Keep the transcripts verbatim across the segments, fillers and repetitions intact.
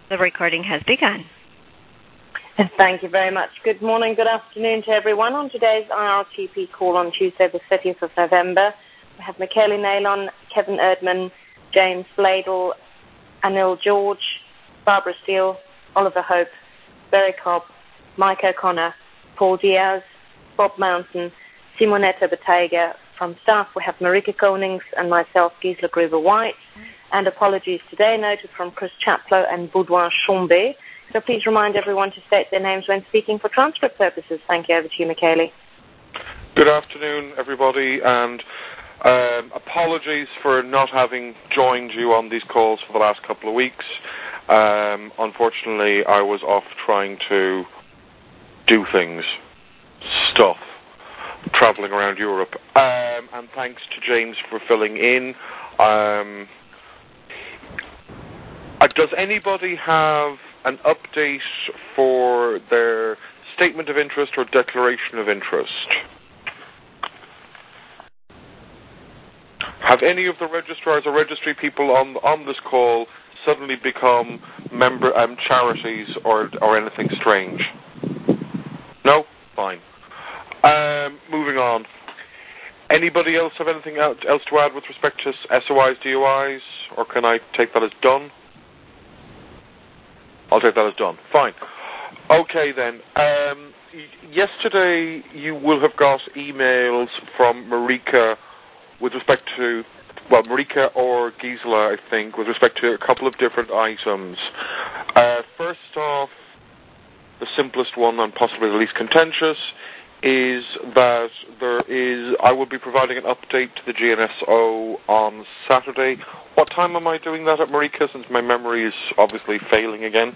The recording has begun. Thank you very much. Good morning, good afternoon to everyone. On today's I R T P call on Tuesday the thirtieth of November, we have Michaela Naylon, Kevin Erdman, James Bladel, Anil George, Barbara Steele, Oliver Hope, Barry Cobb, Mike O'Connor, Paul Diaz, Bob Mountain, Simonetta Bottega. From staff, we have Marika Konings and myself, Gisela Gruber-White. And apologies today noted from Chris Chaplow and Baudouin Chambé. So please remind everyone to state their names when speaking for transcript purposes. Thank you. Over to you, Michaela. Good afternoon, everybody, and um, apologies for not having joined you on these calls for the last couple of weeks. Um, unfortunately, I was off trying to do things, stuff, traveling around Europe. Um, and thanks to James for filling in. Um, uh, does anybody have an update for their statement of interest or declaration of interest? Have any of the registrars or registry people on on this call suddenly become member um, charities or or anything strange? No? Fine. Um, moving on. Anybody else have anything else to add with respect to S O Is, D O Is, or can I take that as done? I'll take that as done. Fine. Okay, then. Um, yesterday, you will have got emails from Marika with respect to, well, Marika or Gisela, I think, with respect to a couple of different items. Uh, first off, the simplest one and possibly the least contentious is that there is, I will be providing an update to the G N S O on Saturday. What time am I doing that at, Marika, since my memory is obviously failing again?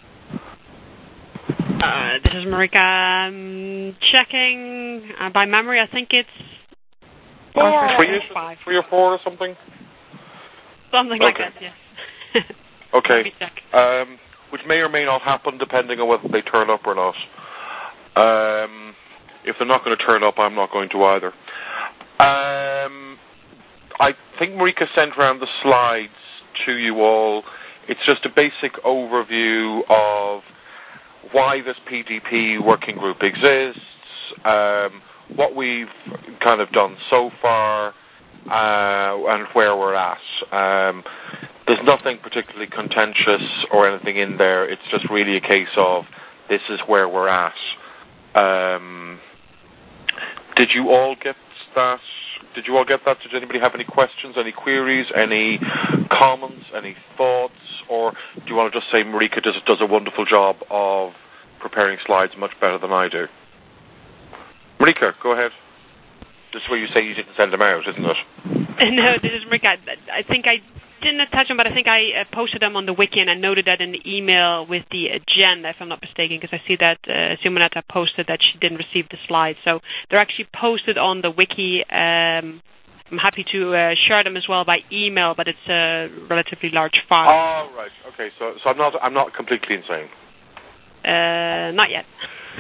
Uh, this is Marika um, checking uh, by memory. I think it's Yeah. Three, five. three or four or something? Something okay. like that, yes. Okay. Um, which may or may not happen depending on whether they turn up or not. Um, if they're not going to turn up, I'm not going to either. Um, I think Marika sent around the slides to you all. It's just a basic overview of why this P D P working group exists, um, what we've kind of done so far, uh, and where we're at. Um, there's nothing particularly contentious or anything in there. It's just really a case of this is where we're at. Um, did you all get that? Did you all get that? Did anybody have any questions, any queries, any comments, any thoughts? Or do you want to just say Marika does, does a wonderful job of preparing slides much better than I do? Marika, go ahead. This is where you say you didn't send them out, isn't it? No, this is Marika. I think I didn't attach them, but I think I uh, posted them on the wiki, and I noted that in the email with the agenda, if I'm not mistaken, because I see that uh, Simonetta posted that she didn't receive the slides. So they're actually posted on the wiki. Um, I'm happy to uh, share them as well by email, but it's a relatively large file. Oh, right. Okay, so so I'm not I'm not completely insane. Uh, not yet.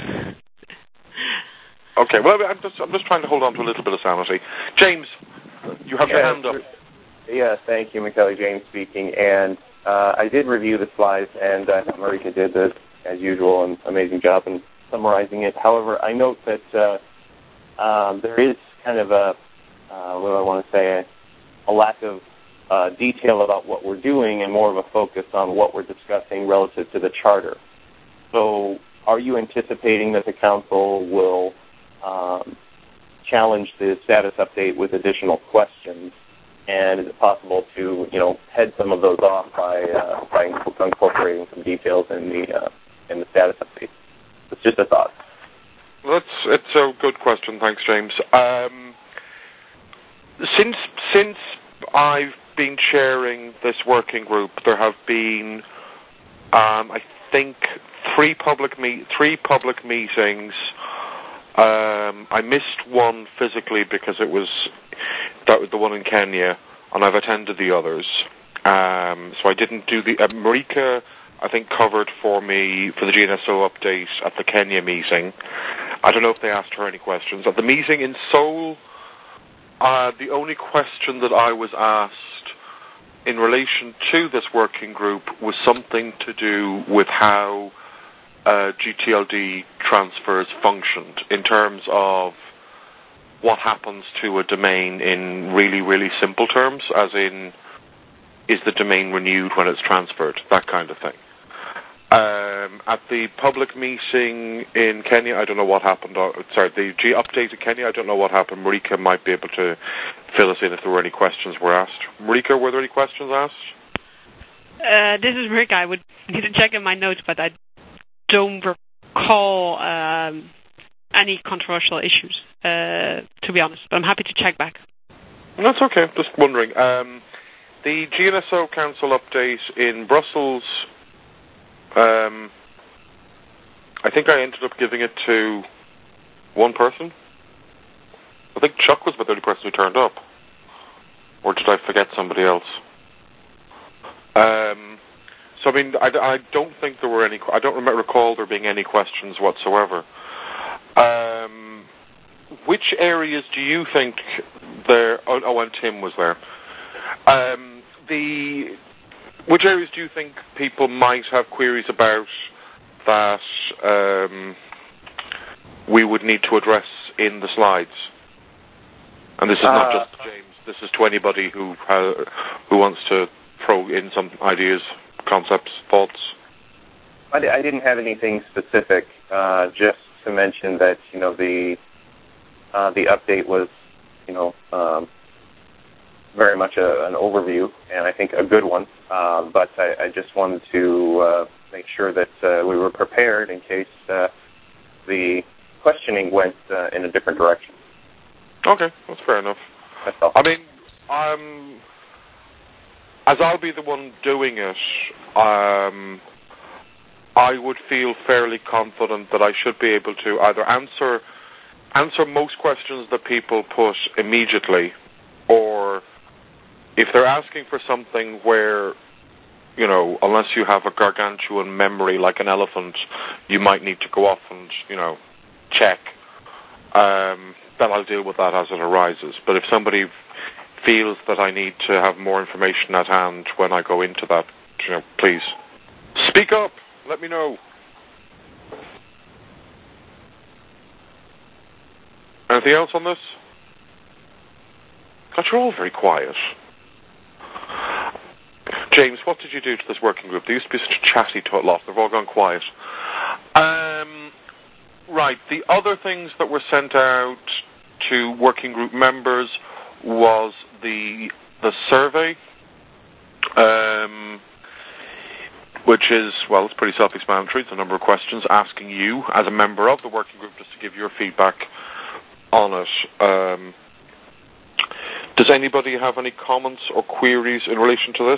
Okay, well, I'm just I'm just trying to hold on to a little bit of sanity. James, you have yeah, your hand up. Yes, thank you, McKelly. James speaking. And uh, I did review the slides, and uh, Marika did, the, as usual, an amazing job in summarizing it. However, I note that uh, um, there is kind of a, uh, what do I want to say, a, a lack of uh, detail about what we're doing and more of a focus on what we're discussing relative to the charter. So are you anticipating that the council will um, challenge the status update with additional questions? And is it possible to, you know, head some of those off by uh, by incorporating some details in the uh, in the status update? It's just a thought. That's it's a good question. Thanks, James. Um, since since I've been chairing this working group, there have been, um, I think, three public meet three public meetings. Um, I missed one physically because it was that was the one in Kenya, and I've attended the others. Um, so I didn't do the uh, Marika, I think, covered for me for the G N S O update at the Kenya meeting. I don't know if they asked her any questions at the meeting in Seoul. Uh, the only question that I was asked in relation to this working group was something to do with how uh, G T L D transfers functioned in terms of what happens to a domain in really, really simple terms, as in, is the domain renewed when it's transferred, that kind of thing. Um, at the public meeting in Kenya, I don't know what happened. Uh, sorry, the G update in Kenya, I don't know what happened. Marika might be able to fill us in if there were any questions were asked. Marika, were there any questions asked? Uh, this is Marika. I would need to check in my notes, but I don't recall um, any controversial issues, uh, to be honest. But I'm happy to check back. That's okay. Just wondering. Um, the G N S O Council update in Brussels, um, I think I ended up giving it to one person. I think Chuck was the only person who turned up. Or did I forget somebody else? Um, so, I mean, I, I don't think there were any... I don't remember, recall there being any questions whatsoever. Um, which areas do you think there... Oh, oh, and Tim was there. Um, the... Which areas do you think people might have queries about that um, we would need to address in the slides? And this is not uh, just to James. This is to anybody who uh, who wants to throw in some ideas, concepts, thoughts. I, I didn't have anything specific. Uh, just to mention that you know the uh, the update was you know um, very much a, an overview, and I think a good one. Uh, but I, I just wanted to uh, make sure that uh, we were prepared in case uh, the questioning went uh, in a different direction. Okay, that's fair enough. That's all. I mean, um, as I'll be the one doing it, um, I would feel fairly confident that I should be able to either answer answer most questions that people put immediately, or if they're asking for something where, you know, unless you have a gargantuan memory like an elephant, you might need to go off and, you know, check, um, then I'll deal with that as it arises. But if somebody feels that I need to have more information at hand when I go into that, you know, please speak up. Let me know. Anything else on this? God, you're all very quiet. James, what did you do to this working group? They used to be such a chatty lot. They've all gone quiet. Um, right. The other things that were sent out to working group members was the the survey, um, which is, well, it's pretty self-explanatory. It's a number of questions asking you, as a member of the working group, just to give your feedback on it. Um, does anybody have any comments or queries in relation to this?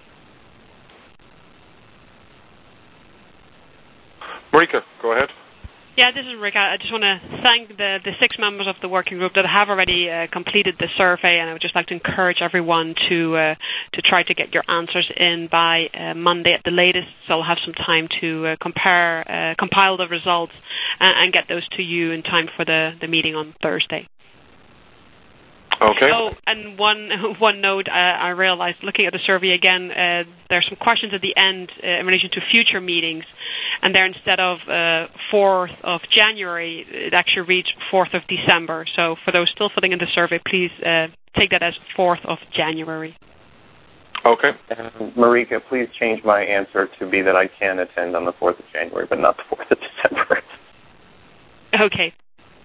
Marika, go ahead. Yeah, this is Marika. I just want to thank the, the six members of the working group that have already uh, completed the survey, and I would just like to encourage everyone to uh, to try to get your answers in by uh, Monday at the latest, so I'll have some time to uh, compare, uh, compile the results and, and get those to you in time for the, the meeting on Thursday. Okay. Oh, and one one note, uh, I realized looking at the survey again, uh, there are some questions at the end uh, in relation to future meetings, and there instead of uh, fourth of January, it actually reads fourth of December. So for those still filling in the survey, please uh, take that as fourth of January. Okay. And Marika, please change my answer to be that I can attend on the fourth of January, but not the fourth of December. Okay.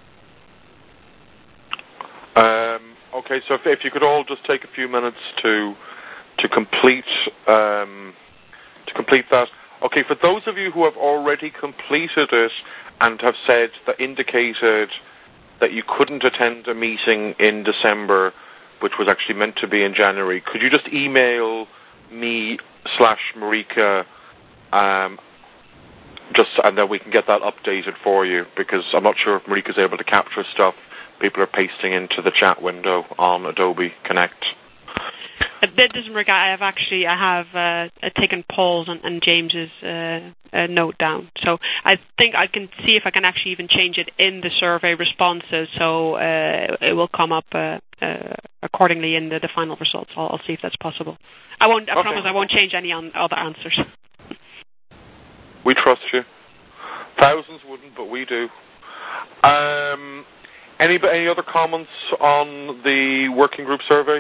Um, okay, so if, if you could all just take a few minutes to to complete um, to complete that. Okay, for those of you who have already completed it and have said that indicated that you couldn't attend a meeting in December, which was actually meant to be in January, could you just email me slash Marika, um, just and then we can get that updated for you, because I'm not sure if Marika's able to capture stuff people are pasting into the chat window on Adobe Connect. This is Marika. I have actually I have uh, taken Paul's and, and James's uh, uh, note down. So I think I can see if I can actually even change it in the survey responses, so uh, it will come up uh, uh, accordingly in the, the final results. I'll, I'll see if that's possible. I won't. I okay. promise I won't change any on other answers. We trust you. Thousands wouldn't, but we do. Um, any any other comments on the working group survey?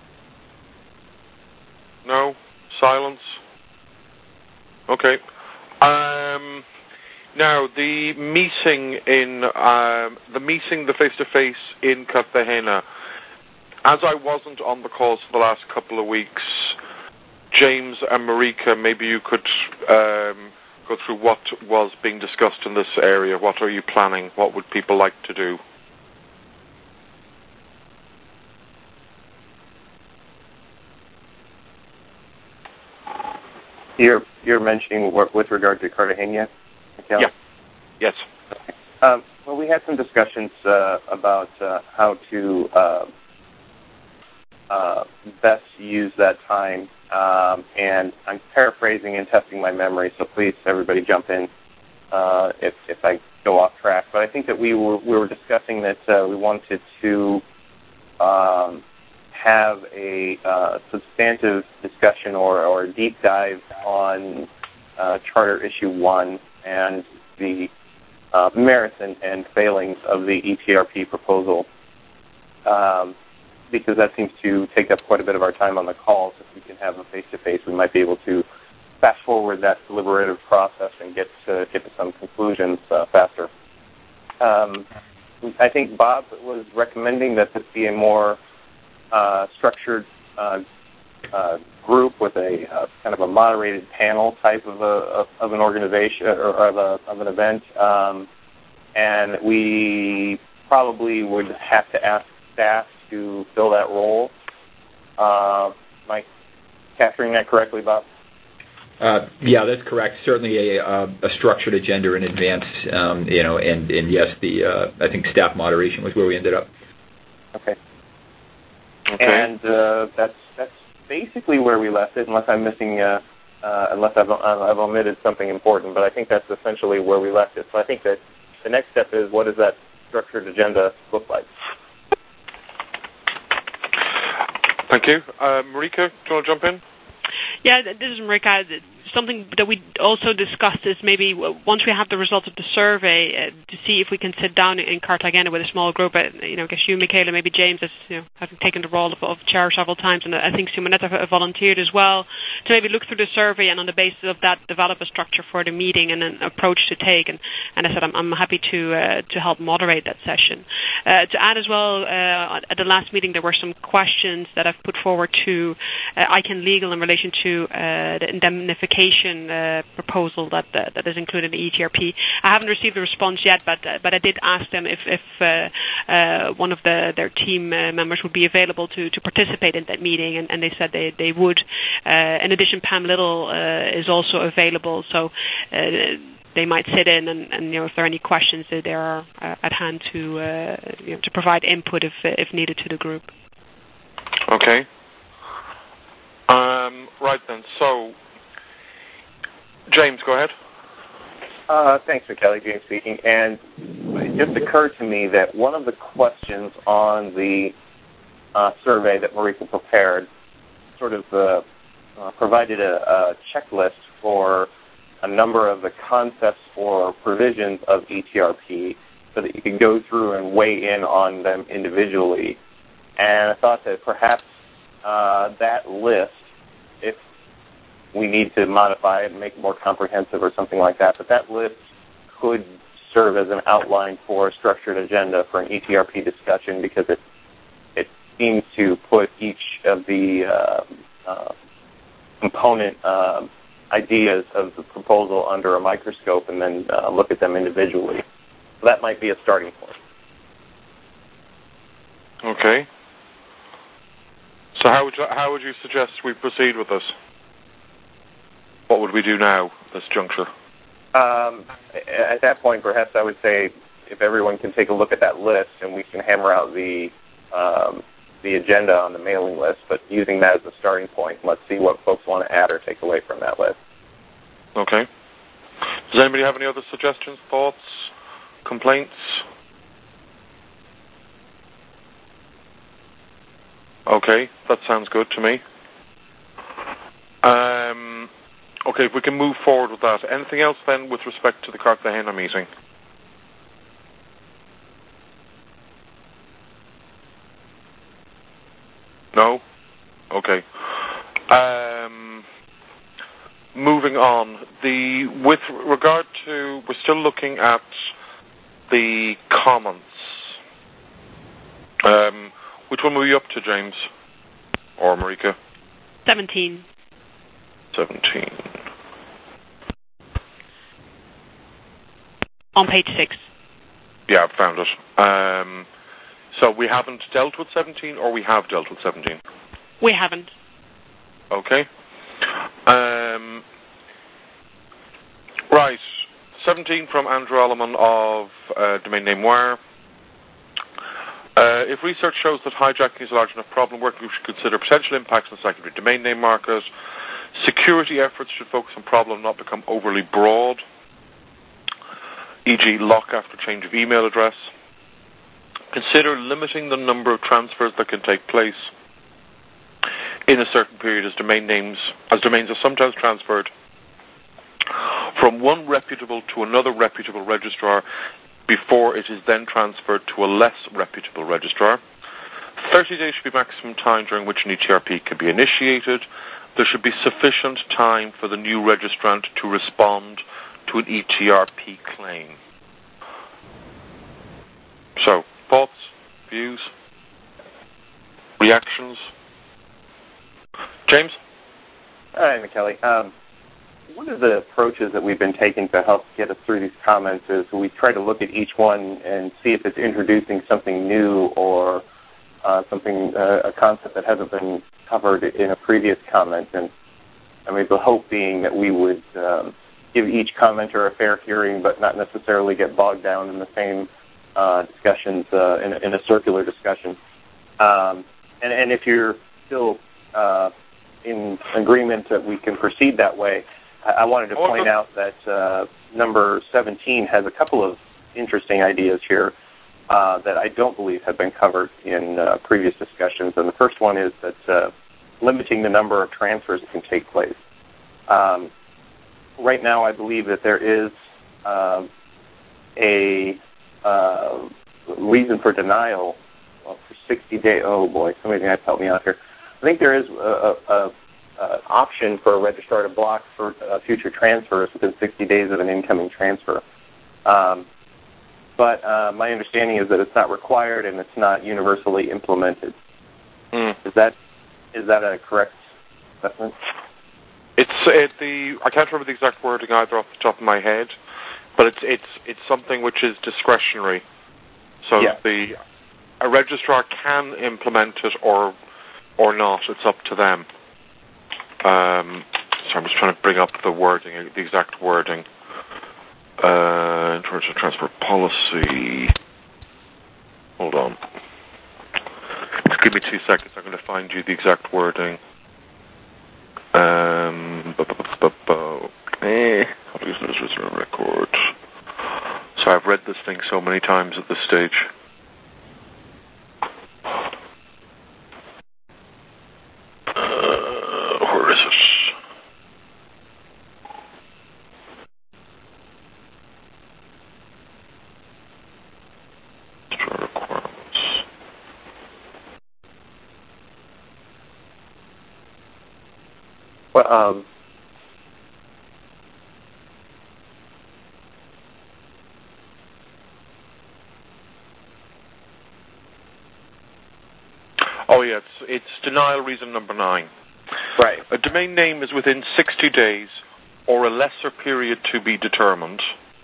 No? Silence? Okay. Um, now, the meeting in, um, the meeting, the face-to-face in Cartagena, as I wasn't on the calls for the last couple of weeks, James and Marika, maybe you could um, go through what was being discussed in this area. What are you planning? What would people like to do? You're you're mentioning with regard to Cartagena, Michael? Yeah. Yes. Um, well, we had some discussions uh, about uh, how to uh, uh, best use that time, um, and I'm paraphrasing and testing my memory. So please, everybody, jump in uh, if if I go off track. But I think that we were we were discussing that uh, we wanted to. Um, have a uh, substantive discussion or, or a deep dive on uh, Charter Issue one and the uh, merits and, and failings of the E T R P proposal, um, because that seems to take up quite a bit of our time on the calls. If we can have a face-to-face, we might be able to fast forward that deliberative process and get to, get to some conclusions uh, faster. Um, I think Bob was recommending that this be a more Uh, structured uh, uh, group with a uh, kind of a moderated panel type of a of an organization or of a of an event, um, and we probably would have to ask staff to fill that role. Uh, am I capturing that correctly, Bob? Uh, yeah, that's correct. Certainly a, a, a structured agenda in advance, um, you know, and, and yes, the uh, I think staff moderation was where we ended up. Okay. Okay. And uh, that's that's basically where we left it, unless I'm missing, uh, uh, unless I've, I've omitted something important. But I think that's essentially where we left it. So I think that the next step is, what does that structured agenda look like? Thank you. Uh, Marika, do you want to jump in? Yeah, this is Marika. Something that we also discussed is maybe once we have the results of the survey uh, to see if we can sit down in Cartagena with a small group. Uh, you know, I guess you, Michaela, maybe James, has, you know, having taken the role of, of chair several times, and I think Simonetta volunteered as well, to maybe look through the survey and on the basis of that develop a structure for the meeting and an approach to take. And, and I said I'm, I'm happy to uh, to help moderate that session. Uh, to add as well, uh, at the last meeting there were some questions that I've put forward to uh, ICANN Legal in relation to uh, the indemnification Uh, proposal that uh, that is included in the E T R P. I haven't received a response yet, but uh, but I did ask them if if uh, uh, one of the their team uh, members would be available to, to participate in that meeting, and, and they said they they would. Uh, in addition, Pam Little uh, is also available, so uh, they might sit in, and, and you know if there are any questions, they are uh, at hand to uh, you know, to provide input if if needed to the group. Okay. Um, right then. So. James, go ahead. Uh, thanks, Michaela. James speaking. And it just occurred to me that one of the questions on the uh, survey that Marika prepared sort of uh, uh, provided a, a checklist for a number of the concepts or provisions of E T R P so that you could go through and weigh in on them individually. And I thought that perhaps uh, that list, if we need to modify it and make it more comprehensive or something like that, but that list could serve as an outline for a structured agenda for an E T R P discussion, because it it seems to put each of the uh, uh, component uh, ideas of the proposal under a microscope and then uh, look at them individually. So that might be a starting point. Okay. So how would you, how would you suggest we proceed with this? What would we do now at this juncture? Um, at that point, perhaps I would say if everyone can take a look at that list and we can hammer out the um, the the agenda on the mailing list, but using that as a starting point. Let's see what folks want to add or take away from that list. Okay. Does anybody have any other suggestions, thoughts, complaints? Okay, that sounds good to me. Um, okay, if we can move forward with that. Anything else then with respect to the Cartagena meeting? No? Okay. Um, moving on. The with regard to, we're still looking at the comments. Um, which one were you up to, James? Or Marika? seventeen. seventeen. On page six. Yeah, I've found it. Um, so we haven't dealt with seventeen, or we have dealt with seventeen? We haven't. Okay. Um, right. seventeen from Andrew Alleman of uh, Domain Name Wire. Uh, if research shows that hijacking is a large enough problem, working groups should consider potential impacts on the secondary domain name market. Security efforts should focus on problem, not become overly broad, for example lock after change of email address. Consider limiting the number of transfers that can take place in a certain period as domain names, as domains are sometimes transferred from one reputable to another reputable registrar before it is then transferred to a less reputable registrar. thirty days should be maximum time during which an E T R P can be initiated. There should be sufficient time for the new registrant to respond to an E T R P claim. So, thoughts, views, reactions? James? Hi, McKelly. Um, one of the approaches that we've been taking to help get us through these comments is we try to look at each one and see if it's introducing something new or uh, something, uh, a concept that hasn't been covered in a previous comment. And I mean, the hope being that we would um, give each commenter a fair hearing, but not necessarily get bogged down in the same uh, discussions, uh, in, in a circular discussion. Um, and, and if you're still uh, in agreement that we can proceed that way, I wanted to point out that uh, number seventeen has a couple of interesting ideas here uh, that I don't believe have been covered in uh, previous discussions. And the first one is that uh, limiting the number of transfers that can take place. Um, right now, I believe that there is uh, a uh, reason for denial well, for sixty days. Oh, boy, somebody might help me out here. I think there is a, a, a option for a registrar to block for uh, future transfers within sixty days of an incoming transfer. Um, but uh, my understanding is that it's not required and it's not universally implemented. Mm. Is that is that a correct assessment? It's it, the I can't remember the exact wording either off the top of my head, but it's it's it's something which is discretionary. So yeah. the a registrar can implement it or or not. It's up to them. Um, so I'm just trying to bring up the wording, the exact wording. Uh, in terms of transfer policy. Hold on. Just give me two seconds. I'm going to find you the exact wording. Um, eh, how do you use this as a record? So I've read this thing so many times at this stage. Uh, where is it? Requirements. Well, um, oh yeah, it's, it's denial reason number nine. right. A domain name is within sixty days or a lesser period to be determined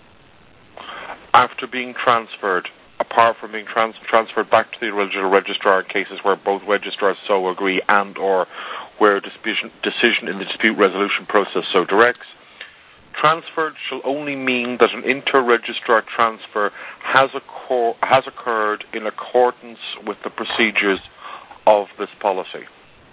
after being transferred, apart from being trans- transferred back to the original registrar in cases where both registrars so agree and or where a decision, decision in the dispute resolution process so directs. Transferred shall only mean that an inter-registrar transfer has, occur- has occurred in accordance with the procedures of this policy.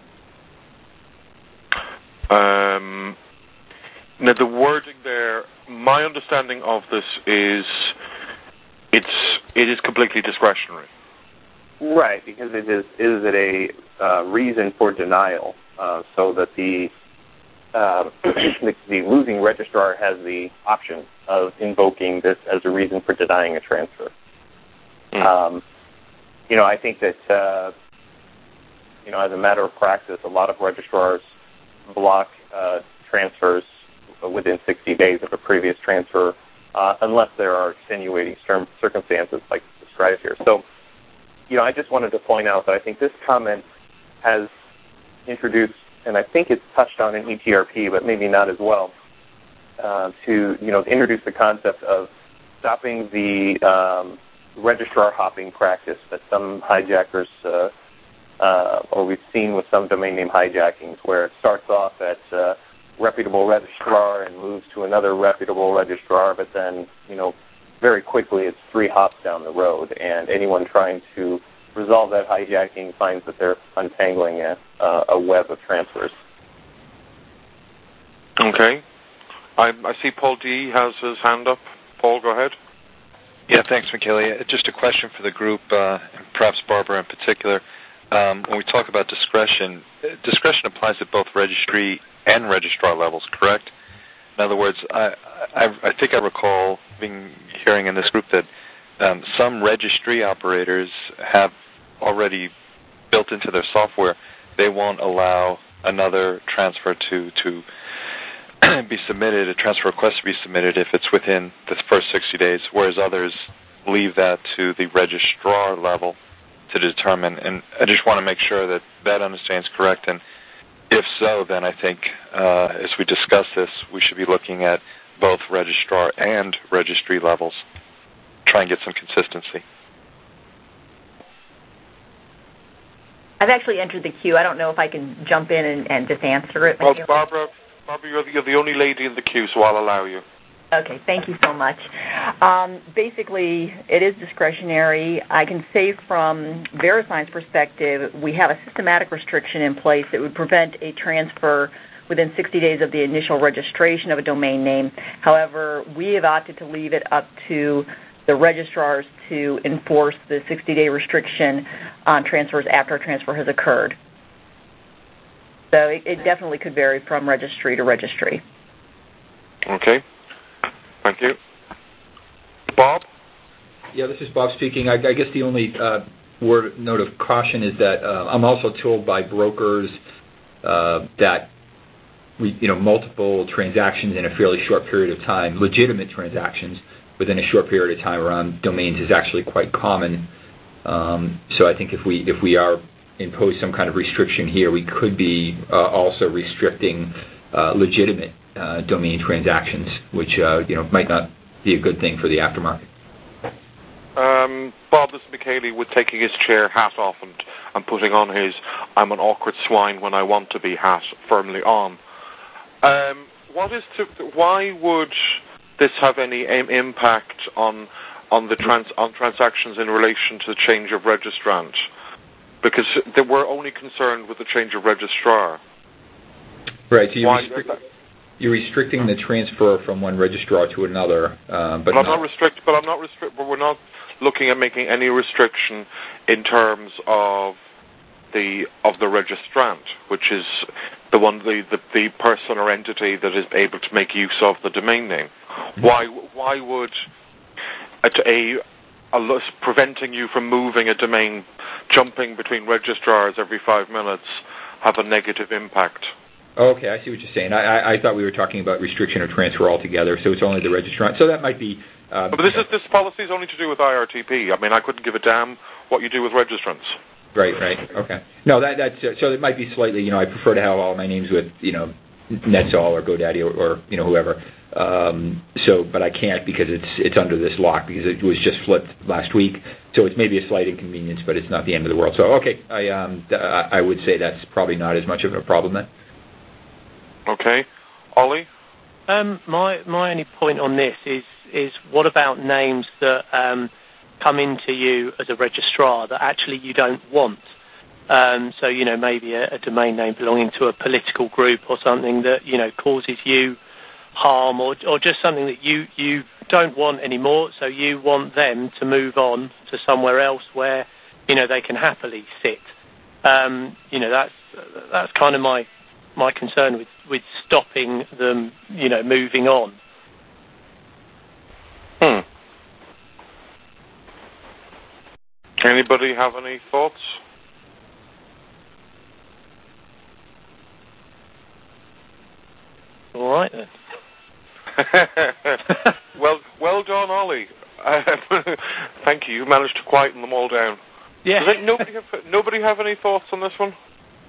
Um, now, the wording there, my understanding of this is it's it is completely discretionary. Right, because it is is it a uh, reason for denial, uh, so that the, uh, the the losing registrar has the option of invoking this as a reason for denying a transfer. Mm. Um, you know, I think that uh, you know, as a matter of practice, a lot of registrars block uh, transfers within sixty days of a previous transfer, uh, unless there are extenuating circumstances like described here. So, you know, I just wanted to point out that I think this comment has introduced, and I think it's touched on in E T R P, but maybe not as well, uh, to, you know, introduce the concept of stopping the um, registrar hopping practice that some hijackers, uh, uh, or we've seen with some domain name hijackings, where it starts off at uh, reputable registrar and moves to another reputable registrar, but then, you know, very quickly it's three hops down the road, and anyone trying to resolve that hijacking finds that they're untangling a, uh, a web of transfers. Okay. I, I see Paul D. has his hand up. Paul, go ahead. Yeah, thanks, Michele. Just a question for the group, uh, and perhaps Barbara in particular. Um, when we talk about discretion, discretion applies at both registry and registrar levels, correct? In other words, I, I, I think I recall being hearing in this group that um, some registry operators have already built into their software, they won't allow another transfer to to be submitted, a transfer request to be submitted if it's within the first sixty days, whereas others leave that to the registrar level to determine. And I just want to make sure that that understanding is correct. And if so, then I think uh, as we discuss this, we should be looking at both registrar and registry levels, try and get some consistency. I've actually entered the queue. I don't know if I can jump in and, and just answer it. Well, Barbara, Barbara you're, the, you're the only lady in the queue, so I'll allow you. Okay, thank you so much. Um, basically, it is discretionary. I can say from VeriSign's perspective, we have a systematic restriction in place that would prevent a transfer within sixty days of the initial registration of a domain name. However, we have opted to leave it up to the registrars to enforce the sixty-day restriction on transfers after a transfer has occurred. So it, it definitely could vary from registry to registry. Okay. Thank you. Bob? Yeah, this is Bob speaking. I, I guess the only uh, word note of caution is that uh, I'm also told by brokers uh, that we, you know, multiple transactions in a fairly short period of time, legitimate transactions within a short period of time around domains is actually quite common. Um, so I think if we if we are impose some kind of restriction here, we could be uh, also restricting uh, legitimate Uh, domain transactions, which uh, you know might not be a good thing for the aftermarket. Um, Bob, this is Michele with taking his chair hat off and, and putting on his "I'm an awkward swine when I want to be" hat firmly on. Um, what is to, why would this have any um, impact on on the trans, on transactions in relation to the change of registrant? Because they were only concerned with the change of registrar. Right. So you why, restrict. You're restricting the transfer from one registrar to another, uh, but, but I'm not, not restrict. But I'm not restrict. But we're not looking at making any restriction in terms of the of the registrant, which is the one the, the, the person or entity that is able to make use of the domain name. Mm-hmm. Why why would a, a, a preventing you from moving a domain, jumping between registrars every five minutes, have a negative impact? Oh, okay, I see what you're saying. I, I, I thought we were talking about restriction of transfer altogether, so it's only the registrant. So that might be... Uh, but this is this policy is only to do with I R T P. I mean, I couldn't give a damn what you do with registrants. Right, right, okay. No, that that's... Uh, so it might be slightly, you know, I prefer to have all my names with, you know, NetSol or GoDaddy or, or you know, whoever. Um, so, but I can't because it's it's under this lock because it was just flipped last week. So it's maybe a slight inconvenience, but it's not the end of the world. So, okay, I um I would say that's probably not as much of a problem then. Okay. Ollie? Um, my my only point on this is is what about names that um, come into you as a registrar that actually you don't want? Um, so, you know, maybe a, a domain name belonging to a political group or something that, you know, causes you harm or, or just something that you, you don't want anymore, so you want them to move on to somewhere else where, you know, they can happily sit. Um, you know, that's that's kind of my my concern with, with stopping them, you know, moving on. Hmm. Anybody have any thoughts? All right then. well, well done, Ollie. Uh, thank you. You managed to quieten them all down. Yeah. Does it, nobody have nobody have any thoughts on this one?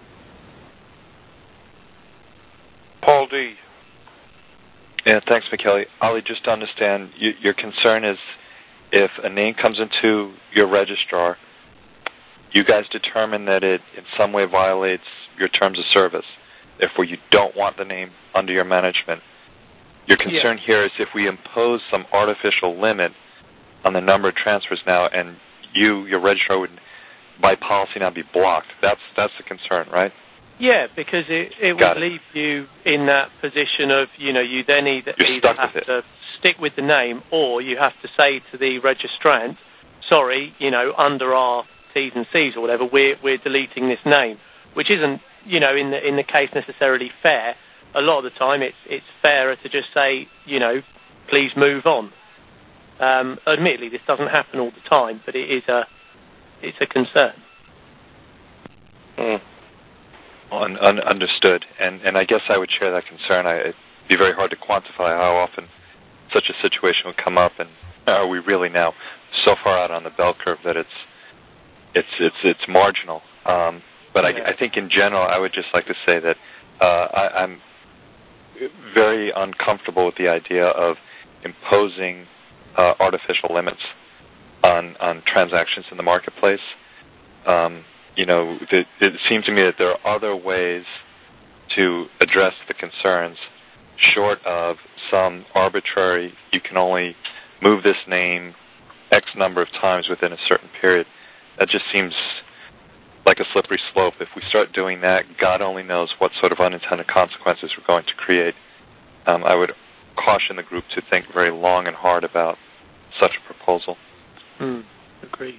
Paul D. Yeah, thanks, McKelly. Ollie, just to understand, you, your concern is if a name comes into your registrar, you guys determine that it in some way violates your terms of service. Therefore, you don't want the name under your management. Your concern yeah. here is if we impose some artificial limit on the number of transfers now, and you, your registrar, would, by policy, now be blocked. That's that's the concern, right? Yeah, because it, it would it. leave you in that position of, you know, you then either, either have to stick with the name or you have to say to the registrant, sorry, you know, under our T's and C's or whatever, we're, we're deleting this name, which isn't, you know, in the in the case necessarily fair. A lot of the time it's it's fairer to just say, you know, please move on. Um, admittedly, this doesn't happen all the time, but it is a it's a concern. Mm. Un, un, understood, and and I guess I would share that concern. I, it'd be very hard to quantify how often such a situation would come up, and are we really now so far out on the bell curve that it's it's it's it's marginal. Um, but yeah. I, I think in general, I would just like to say that uh, I, I'm very uncomfortable with the idea of imposing uh, artificial limits on on transactions in the marketplace. Um, you know, it, it seems to me that there are other ways to address the concerns short of some arbitrary, you can only move this name X number of times within a certain period. That just seems like a slippery slope. If we start doing that, God only knows what sort of unintended consequences we're going to create. Um, I would caution the group to think very long and hard about such a proposal. Mm, agreed.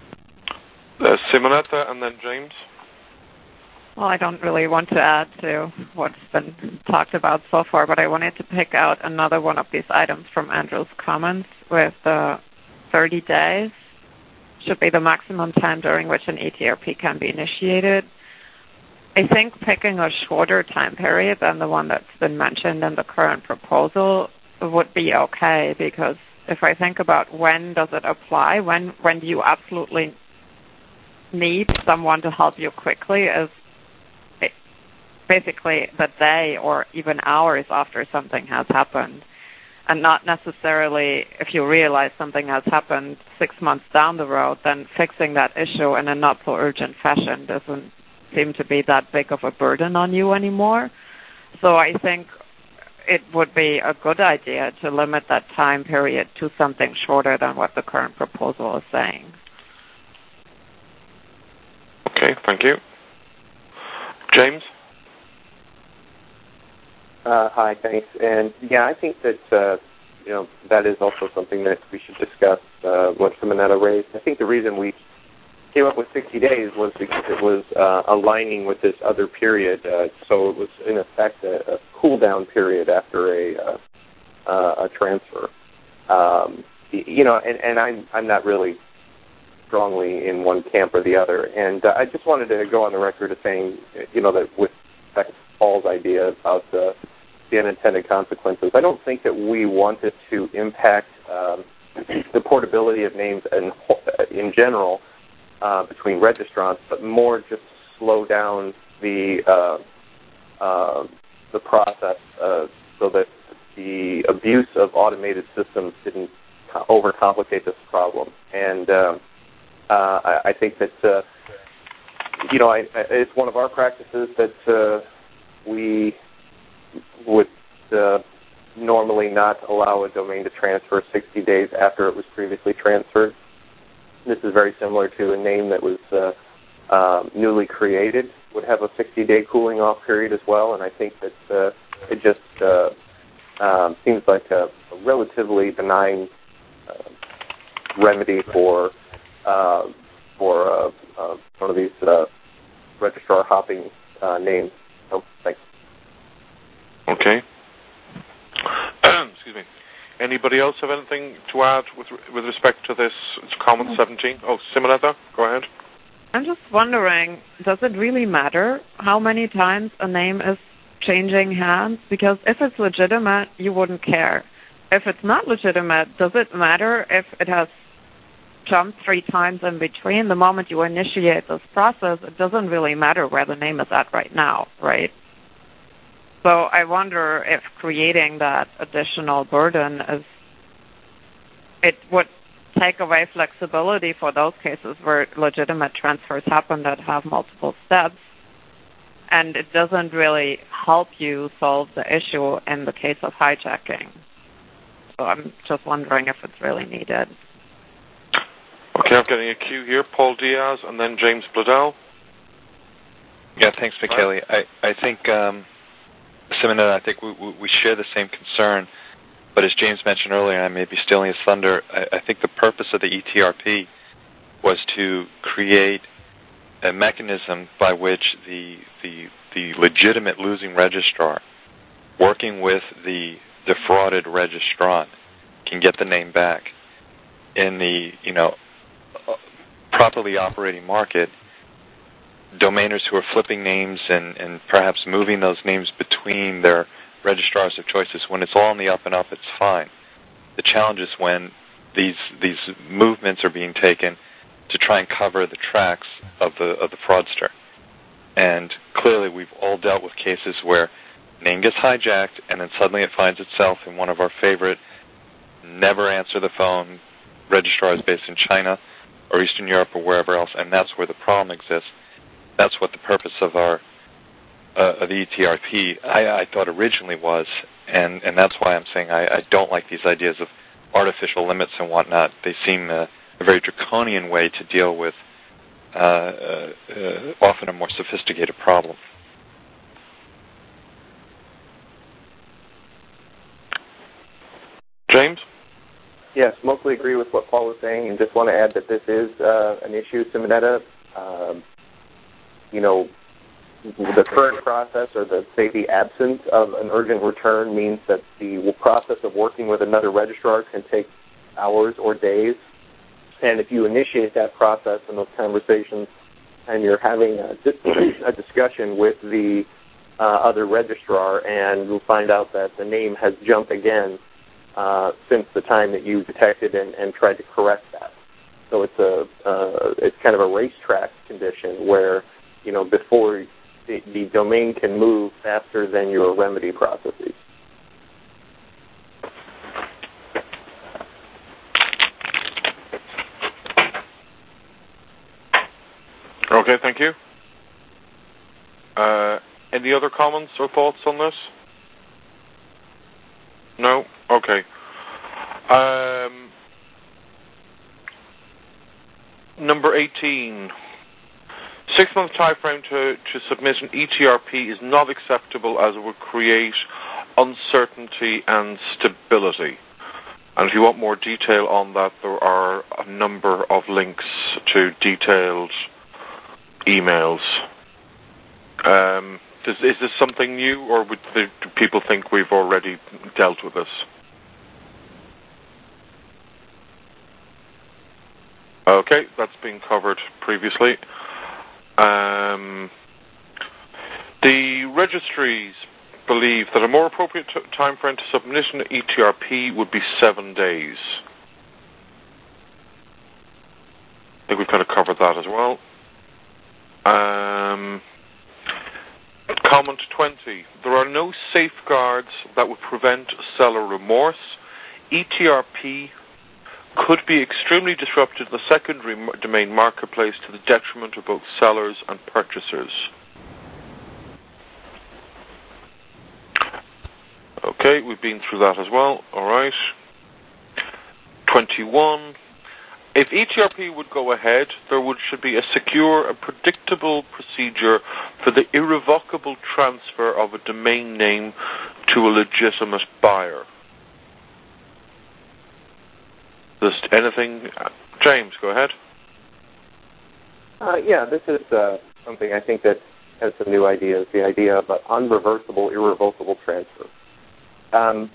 Uh, Simonetta and then James. Well, I don't really want to add to what's been talked about so far, but I wanted to pick out another one of these items from Andrew's comments with the thirty days should be the maximum time during which an A T R P can be initiated. I think picking a shorter time period than the one that's been mentioned in the current proposal would be okay, because if I think about when does it apply, when when do you absolutely need someone to help you quickly is basically the day or even hours after something has happened, and not necessarily if you realize something has happened six months down the road, then fixing that issue in a not so urgent fashion doesn't seem to be that big of a burden on you anymore. So I think it would be a good idea to limit that time period to something shorter than what the current proposal is saying. Okay, thank you. James? Uh, hi, thanks. And yeah, I think that uh, you know that is also something that we should discuss. Uh, what Simonetta raised. I think the reason we came up with sixty days was because it was uh, aligning with this other period. Uh, so it was in effect a, a cool down period after a uh, uh, a transfer. Um, you know, and, and I'm I'm not really strongly in one camp or the other. And uh, I just wanted to go on the record as saying, you know, that with respect to Paul's idea about uh, the unintended consequences, I don't think that we wanted to impact um, the portability of names in, in general uh, between registrants, but more just slow down the uh, uh, the process uh, so that the abuse of automated systems didn't overcomplicate this problem. And um, Uh, I, I think that, uh, you know, I, I, it's one of our practices that uh, we would uh, normally not allow a domain to transfer sixty days after it was previously transferred. This is very similar to a name that was uh, um, newly created would have a sixty-day cooling off period as well, and I think that uh, it just uh, um, seems like a, a relatively benign uh, remedy for uh, for uh, uh, one of these uh, registrar hopping uh, names. So, thanks. Okay. Excuse me. Anybody else have anything to add with with respect to this? It's comment seventeen. Oh, Simonetta, go ahead. I'm just wondering, does it really matter how many times a name is changing hands? Because if it's legitimate, you wouldn't care. If it's not legitimate, does it matter if it has jumped three times in between? The moment you initiate this process, it doesn't really matter where the name is at right now, right? So I wonder if creating that additional burden is, it would take away flexibility for those cases where legitimate transfers happen that have multiple steps, and it doesn't really help you solve the issue in the case of hijacking. So I'm just wondering if it's really needed. Okay, I'm getting a cue here. Paul Diaz and then James Bladell. Yeah, thanks, Michele. I, I think... Um, Simonetta, I think we, we share the same concern, but as James mentioned earlier, I may be stealing his thunder, I, I think the purpose of the E T R P was to create a mechanism by which the the, the legitimate losing registrar, working with the defrauded registrant, can get the name back. In the you know properly operating market, domainers who are flipping names and, and perhaps moving those names between their registrars of choices, when it's all on the up and up, it's fine. The challenge is when these these movements are being taken to try and cover the tracks of the of the fraudster. And clearly we've all dealt with cases where name gets hijacked and then suddenly it finds itself in one of our favorite never answer the phone registrars based in China or Eastern Europe or wherever else, and that's where the problem exists. That's what the purpose of our uh, of the E T R P I, I thought originally was, and, and that's why I'm saying I, I don't like these ideas of artificial limits and whatnot. They seem a, a very draconian way to deal with uh, uh, uh, often a more sophisticated problem. James? Yes, mostly agree with what Paul was saying, and just want to add that this is uh, an issue, Simonetta. Um, you know, the current process, or the, say the absence of an urgent return, means that the process of working with another registrar can take hours or days. And if you initiate that process and those conversations, and you're having a, a discussion with the uh, other registrar, and you'll find out that the name has jumped again uh, since the time that you detected and, and tried to correct that. So it's a uh, it's kind of a racetrack condition where, you know, before the, the domain can move faster than your remedy processes. Okay, thank you. Uh, any other comments or thoughts on this? No? Okay. Um, number eighteen. Six-month time frame to, to submit an E T R P is not acceptable as it would create uncertainty and stability. And if you want more detail on that, there are a number of links to detailed emails. Um, is, is this something new, or would the, do people think we've already dealt with this? Okay, that's been covered previously. Um, the registries believe that a more appropriate t- time frame to submit an E T R P would be seven days. I think we've kind of covered that as well. Um, comment twenty. There are no safeguards that would prevent seller remorse. E T R P could be extremely disruptive to the secondary domain marketplace to the detriment of both sellers and purchasers. Okay, we've been through that as well. All right. twenty-one. if E T R P would go ahead, there would should be a secure and predictable procedure for the irrevocable transfer of a domain name to a legitimate buyer. Just anything, James, go ahead. Uh, yeah, this is uh, something I think that has some new ideas. The idea of an unreversible, irrevocable transfer. Um,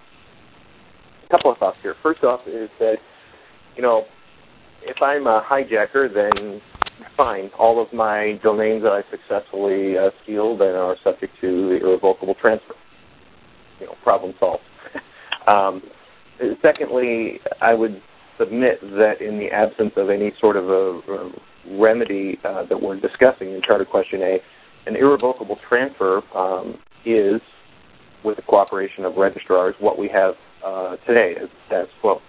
a couple of thoughts here. First off, is that you know, if I'm a hijacker, then fine. All of my domains that I successfully uh, steal then are subject to the irrevocable transfer. You know, problem solved. um, secondly, I would submit that in the absence of any sort of a, a remedy uh, that we're discussing in Charter Question A, an irrevocable transfer um, is, with the cooperation of registrars, what we have uh, today as status quo.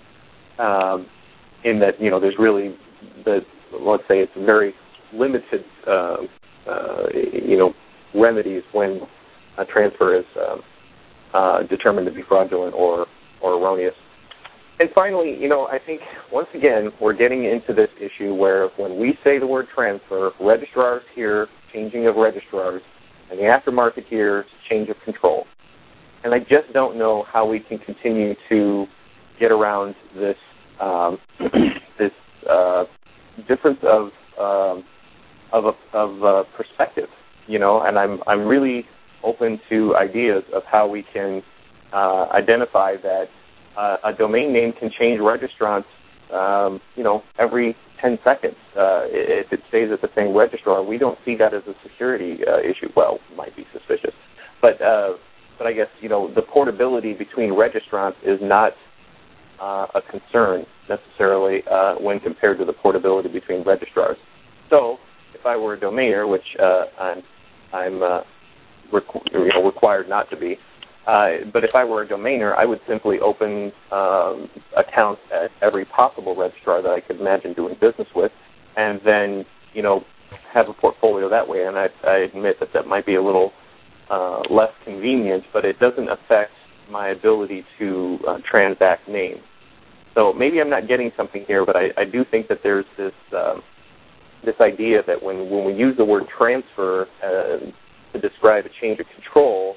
Um, in that, you know, there's really, the, let's say it's very limited, uh, uh, you know, remedies when a transfer is um, uh, determined to be fraudulent or, or erroneous. And finally, you know, I think, once again, we're getting into this issue where when we say the word transfer, registrars hear changing of registrars, and the aftermarket hears change of control. And I just don't know how we can continue to get around this um, this uh, difference of um, of a, of uh, perspective, you know. And I'm I'm really open to ideas of how we can uh, identify that uh, a domain name can change registrants, um, you know, every ten seconds. Uh, if it stays at the same registrar, we don't see that as a security uh, issue. Well, it might be suspicious, but uh, but I guess, you know, the portability between registrants is not uh, a concern necessarily uh, when compared to the portability between registrars. So, if I were a domainer, which uh, I'm I'm uh, requ- you know, required not to be, uh, but if I were a domainer, I would simply open um, accounts at every possible registrar that I could imagine doing business with, and then, you know, have a portfolio that way. And I, I admit that that might be a little uh, less convenient, but it doesn't affect my ability to uh, transact names. So maybe I'm not getting something here, but I, I do think that there's this um, this idea that when, when we use the word transfer uh, to describe a change of control,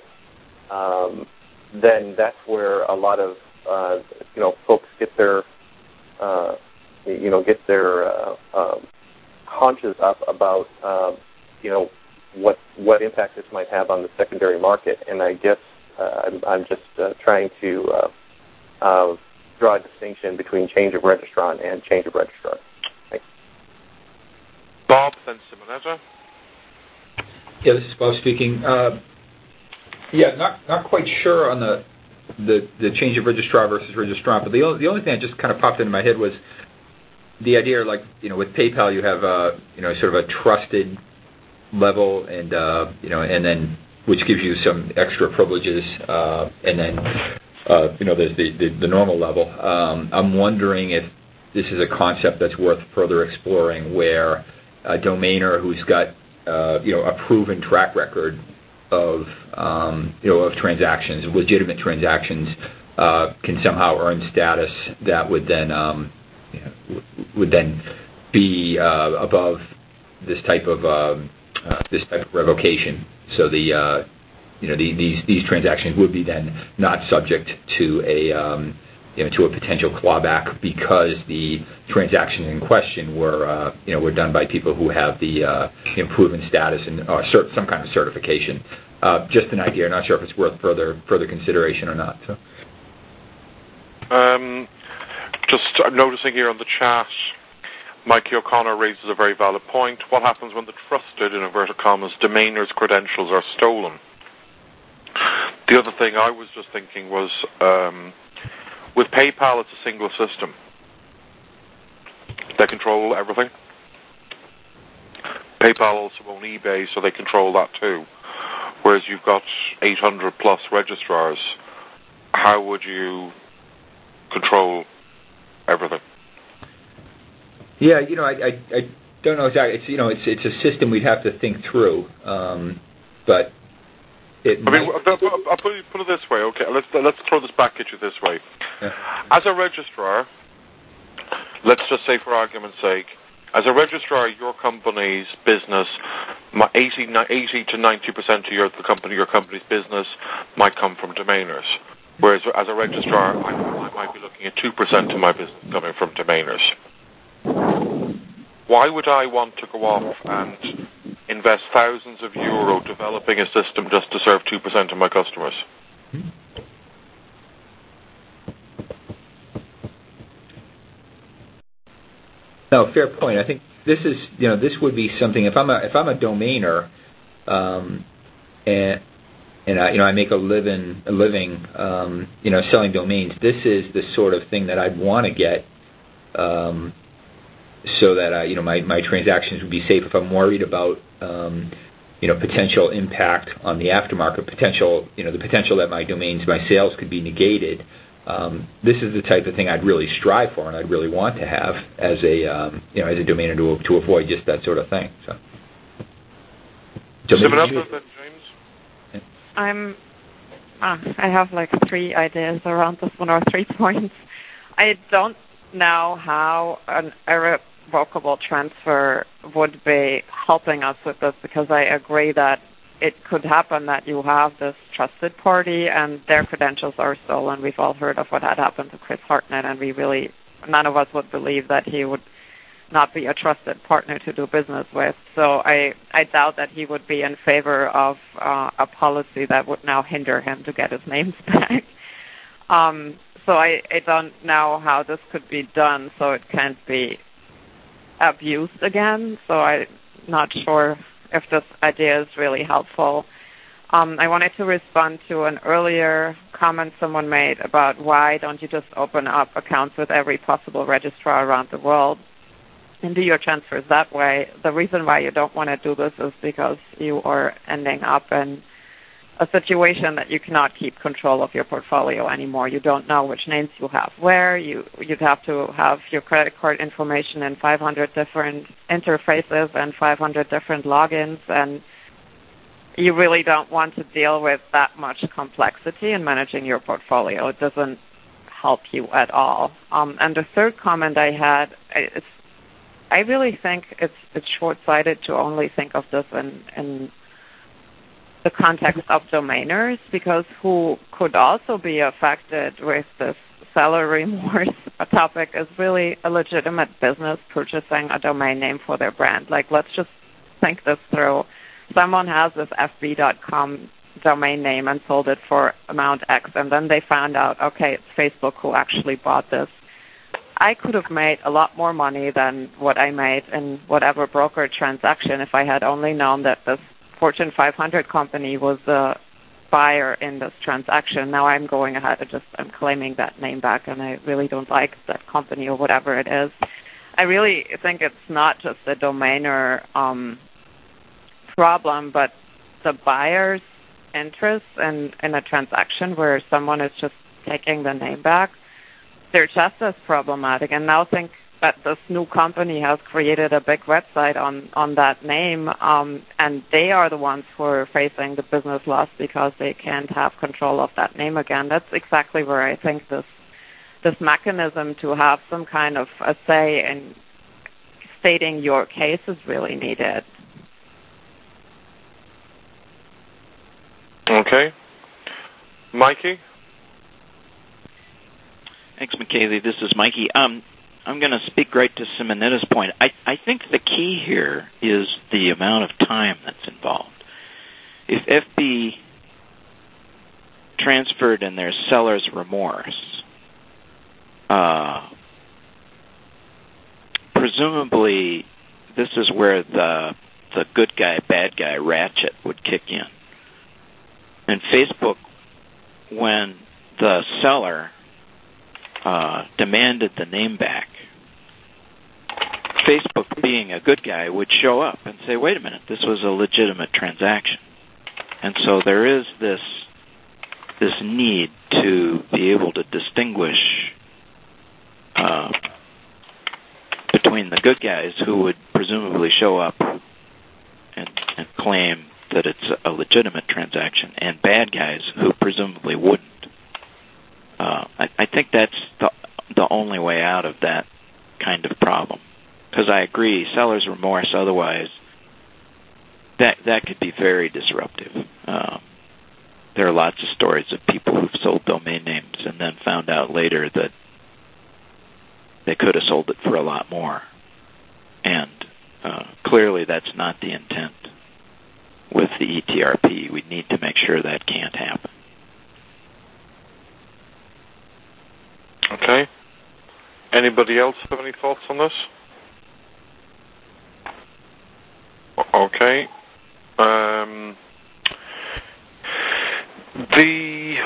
um, then that's where a lot of uh, you know folks get their uh, you know get their uh, um, haunches up about um, you know what what impact this might have on the secondary market. And I guess uh, I'm, I'm just uh, trying to uh, uh, draw a distinction between change of registrant and change of registrar. Thanks. Bob, then Simonetta. Yeah, this is Bob speaking. Uh, yeah, not not quite sure on the the, the change of registrar versus registrant, but the only, the only thing that just kind of popped into my head was the idea, like, you know, with PayPal you have uh, you know sort of a trusted level, and uh, you know, and then which gives you some extra privileges, uh, and then uh, you know there's the, the, the normal level. Um, I'm wondering if this is a concept that's worth further exploring, where a domainer who's got uh, you know a proven track record of um, you know of transactions, legitimate transactions, uh, can somehow earn status that would then um, you know, would then be uh, above this type of um, uh, this type of revocation. So the uh, you know the, these these transactions would be then not subject to a um, you know to a potential clawback, because the transactions in question were uh, you know were done by people who have the uh, proven status and uh, cert- some kind of certification. Uh, just an idea. I'm not sure if it's worth further further consideration or not. So. Um, just noticing here on the chat, Mikey O'Connor raises a very valid point. What happens when the trusted, in inverted commas, domainer's credentials are stolen? The other thing I was just thinking was, um, with PayPal, it's a single system. They control everything. PayPal also own eBay, so they control that too. Whereas you've got eight hundred plus registrars, how would you control everything? Yeah, you know, I, I, I don't know exactly. It's you know, it's it's a system we'd have to think through, um, but it. I mean, I'll, I'll put, it, put it this way. Okay, let's let's throw this back at you this way. Yeah. As a registrar, let's just say for argument's sake, as a registrar, your company's business, eighty, eighty to ninety percent of your, the company, your company's business might come from domainers. Whereas as a registrar, I, I might be looking at two percent of my business coming from domainers. Why would I want to go off and invest thousands of euro developing a system just to serve two percent of my customers? No, fair point. I think this is, you know, this would be something. If I'm a if I'm a domainer, um, and and I, you know, I make a living a living, um, you know, selling domains. This is the sort of thing that I'd want to get, um, so that I, you know, my my transactions would be safe. If I'm worried about, um, you know, potential impact on the aftermarket, potential, you know, the potential that my domains, my sales could be negated. Um, this is the type of thing I'd really strive for, and I'd really want to have as a, um, you know, as a domainer to to avoid just that sort of thing. So, so Similar maybe, maybe, James. I'm. Uh, I have like three ideas around this one, or three points. I don't know how an irrevocable transfer would be helping us with this, because I agree that it could happen that you have this trusted party and their credentials are stolen. We've all heard of what had happened to Chris Hartnett, and we really, none of us would believe that he would not be a trusted partner to do business with. So I, I doubt that he would be in favor of uh, a policy that would now hinder him to get his names back. Um, so I, I don't know how this could be done so it can't be abused again. So I'm not sure if this idea is really helpful. Um, I wanted to respond to an earlier comment someone made about why don't you just open up accounts with every possible registrar around the world and do your transfers that way. The reason why you don't want to do this is because you are ending up in a situation that you cannot keep control of your portfolio anymore. You don't know which names you have where. You, you'd have to have your credit card information in five hundred different interfaces and five hundred different logins, and you really don't want to deal with that much complexity in managing your portfolio. It doesn't help you at all. Um, and the third comment I had, it's, I really think it's, it's short-sighted to only think of this in, in the context of domainers, because who could also be affected with this seller remorse topic is really a legitimate business purchasing a domain name for their brand. Like, let's just think this through. Someone has this F B dot com domain name and sold it for amount X, and then they found out, okay, it's Facebook who actually bought this. I could have made a lot more money than what I made in whatever broker transaction if I had only known that this Fortune five hundred company was a buyer in this transaction. Now I'm going ahead and just I'm claiming that name back, and I really don't like that company or whatever it is. I really think it's not just a domainer um, problem, but the buyer's interest in, in a transaction where someone is just taking the name back, they're just as problematic. And now think that this new company has created a big website on, on that name, um, and they are the ones who are facing the business loss because they can't have control of that name again. That's exactly where I think this this mechanism to have some kind of a say in stating your case is really needed. Okay. Mikey? Thanks, McKaylee. This is Mikey. Um, I'm going to speak right to Simonetta's point. I, I think the key here is the amount of time that's involved. If F B transferred in their seller's remorse, uh, presumably this is where the the good guy, bad guy ratchet would kick in. And Facebook, when the seller uh, demanded the name back, Facebook, being a good guy, would show up and say, wait a minute, this was a legitimate transaction. And so there is this this need to be able to distinguish uh, between the good guys who would presumably show up and, and claim that it's a legitimate transaction, and bad guys who presumably wouldn't. Uh, I, I think that's the, the only way out of that kind of problem. Because I agree, seller's remorse otherwise, that that could be very disruptive. Um, there are lots of stories of people who've sold domain names and then found out later that they could have sold it for a lot more. And uh, clearly that's not the intent with the E T R P. We need to make sure that can't happen. Okay. Anybody else have any thoughts on this? Okay. Um, the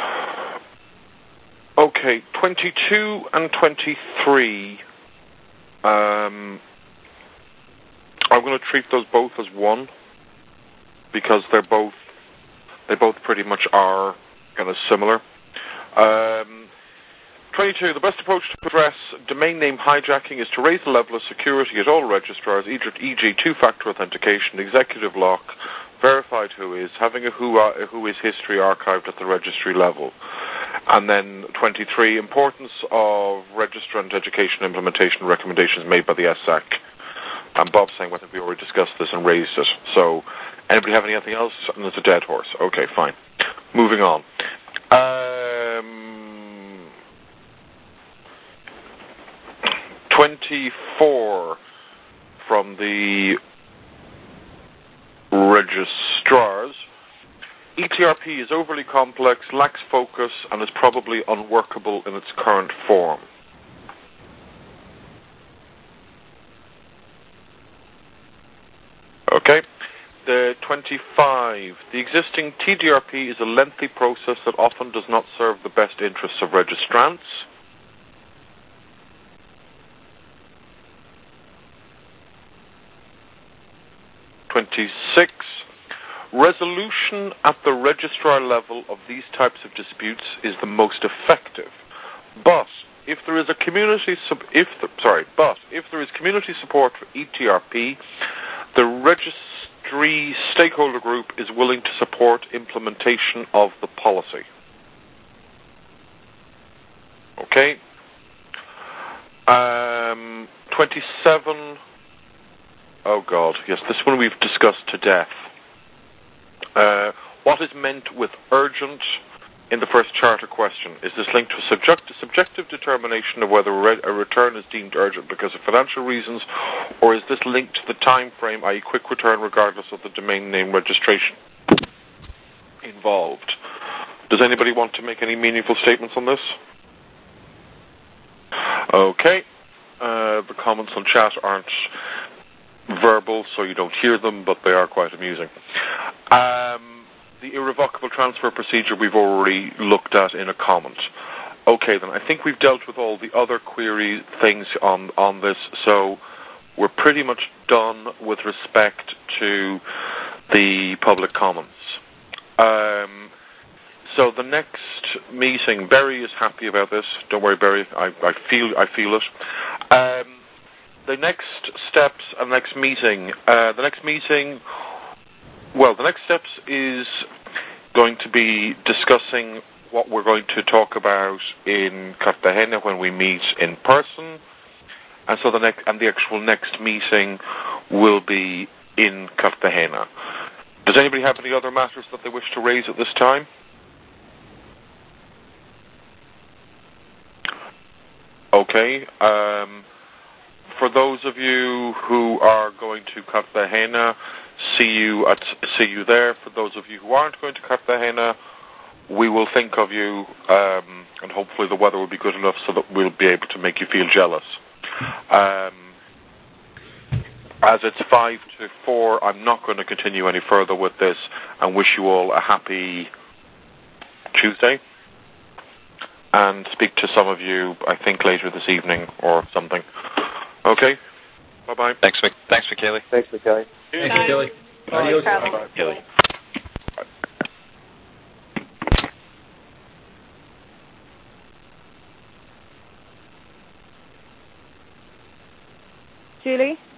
okay, twenty-two and twenty-three. Um, I'm going to treat those both as one because they're both they both pretty much are kind of similar. Um, twenty-two. The best approach to address domain name hijacking is to raise the level of security at all registrars, for example two-factor authentication, executive lock, verified who is, having a who, uh, who is history archived at the registry level. And then twenty-three, importance of registrant education implementation recommendations made by the S A C. And Bob's saying, well, I think we already discussed this and raised it. So, anybody have anything else? And there's a dead horse. Okay, fine. Moving on. Um... twenty-four from the registrars. E T R P is overly complex, lacks focus, and is probably unworkable in its current form. Okay. The twenty-five. The existing T D R P is a lengthy process that often does not serve the best interests of registrants. twenty-six. Resolution at the registrar level of these types of disputes is the most effective. But if there is a community sub- if the, sorry, but if there is community support for E T R P, the registry stakeholder group is willing to support implementation of the policy. Okay. Um, twenty-seven. Oh God, yes, this one we've discussed to death. Uh, what is meant with urgent in the first charter question? Is this linked to a subject, subjective determination of whether a, re- a return is deemed urgent because of financial reasons, or is this linked to the time frame, that is quick return regardless of the domain name registration involved? Does anybody want to make any meaningful statements on this? Okay. Uh, the comments on chat aren't verbal, so you don't hear them, but they are quite amusing. Um, the irrevocable transfer procedure we've already looked at in a comment. Okay, then, I think we've dealt with all the other query things on, on this, so we're pretty much done with respect to the public comments. Um, so the next meeting, Barry is happy about this. Don't worry, Barry, I, I feel I feel it. Um, The next steps and next meeting, uh, the next meeting, well, the next steps is going to be discussing what we're going to talk about in Cartagena when we meet in person, and so the next and the actual next meeting will be in Cartagena. Does anybody have any other matters that they wish to raise at this time? Okay. Um, For those of you who are going to Cartagena, see you at see you there. For those of you who aren't going to Cartagena, we will think of you, um, and hopefully the weather will be good enough so that we'll be able to make you feel jealous. Um, as it's five to four, I'm not going to continue any further with this, and wish you all a happy Tuesday. And speak to some of you, I think, later this evening or something. Okay. Bye-bye. Thanks, Mick. Thanks, Michele. Thanks, Michele. Thanks, Michele. Adios. Bye. Michele. Julie?